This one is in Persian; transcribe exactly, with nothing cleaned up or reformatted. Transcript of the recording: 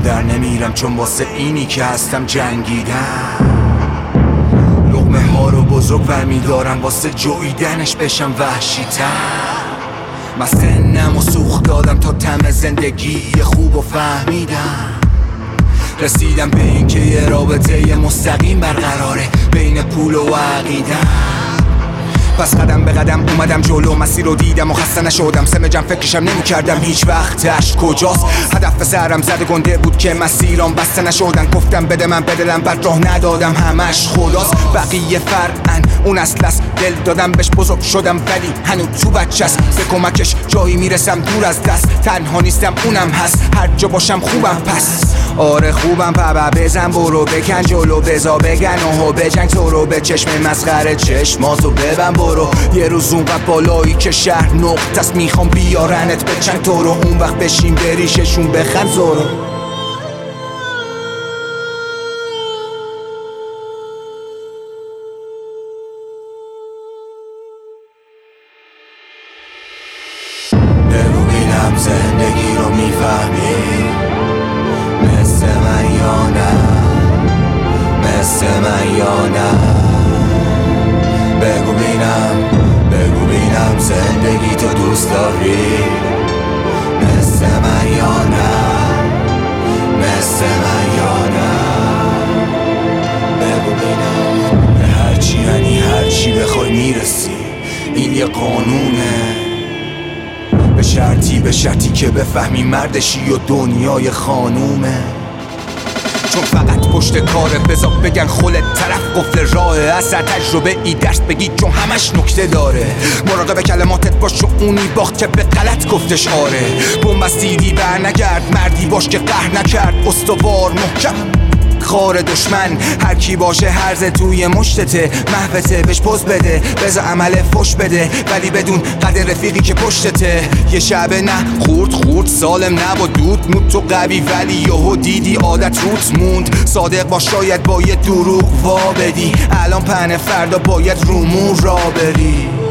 ازشم در نمیرم، چون واسه اینی که هستم جنگیدم. لقمه ها رو بزرگ برمیدارم واسه جویدنش بشم وحشی‌تر. من سنم و سوخت دادم تا طعم زندگی خوب و فهمیدم. رسیدم به این که یه رابطه مستقیم برقراره بین پول و عقیدم. پس قدم به قدم اومدم جلو، مسیر رو دیدم و خسته نشدم. سم جم فکرشم نمی کردم هیچ وقتش کجاست. هدف به سرم زده گنده بود که مسیرام بسته نشدن. گفتم بده من بدلم بعد راه ندادم، همش خداست. بقیه فرقن اون اصل است، دل دادم بهش بزرگ شدم ولی هنوز تو بچه‌ست. به کمکش جایی میرسم دور از دست، تنها نیستم اونم هست. هر جا باشم خوبم پس آره خوبم. بابا بزن برو بکن جلو، بزا بگن اوهو بجنگ تو رو. به چشم مسخره چشماتو ببن برو. یه روز اونقدر بالایی که شهر نقطه‌ست میخوام بیارنت به چند تو رو. اون وقت بشین بریششون بخند زورو. ببینم زندگی رو میفهمی مثل من یا نه، مثل من یا نه. بگو بینم بگو بینم زندگی تو دوست داری مثل من یا نه، مثل من یا نه. بگو بینم به هرچی یعنی هرچی بخوای میرسی، این یه قانونه. به شرطی به شرطی که بفهمی مردشی و دنیای خانومه. چون فقط پشت کاره بذار بگن خلت طرف قفل راه. از تجربه ای درس بگی چون همش نکته داره. مراقب کلماتت باش چون اونی باخت که به غلط گفتش آره. بومبستیدی بر نگرد، مردی باش که قهر نکرد. استوار محکم خار دشمن، هر کی باشه هرزه توی مشتته. محوته بهش پوز بده، بذار عمل فش بده، ولی بدون قدر رفیقی که پشتته. یه شب نه خورد خورد سالم نبا دود مود تو قوی، ولی یهو دیدی عادت روت موند. صادق باش شاید با یه دروغ وا بدی، الان پهن فردا باید رومون را بری.